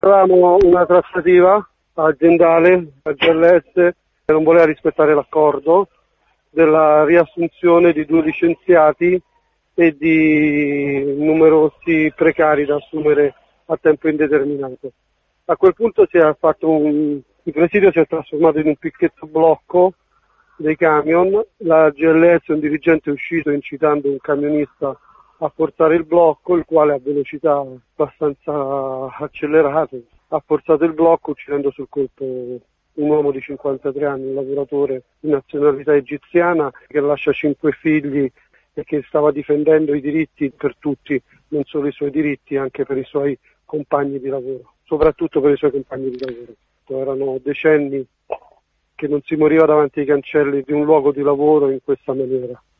Avevamo una trattativa aziendale, la GLS, che non voleva rispettare l'accordo della riassunzione di 2 licenziati e di numerosi precari da assumere a tempo indeterminato. A quel punto il presidio si è trasformato in un picchetto blocco dei camion, la GLS, un dirigente è uscito incitando un camionista a forzare il blocco, il quale a velocità abbastanza accelerate ha forzato il blocco uccidendo sul colpo un uomo di 53 anni, un lavoratore di nazionalità egiziana che lascia 5 figli e che stava difendendo i diritti per tutti, non solo i suoi diritti, anche per i suoi compagni di lavoro, soprattutto per i suoi compagni di lavoro. Erano decenni che non si moriva davanti ai cancelli di un luogo di lavoro in questa maniera.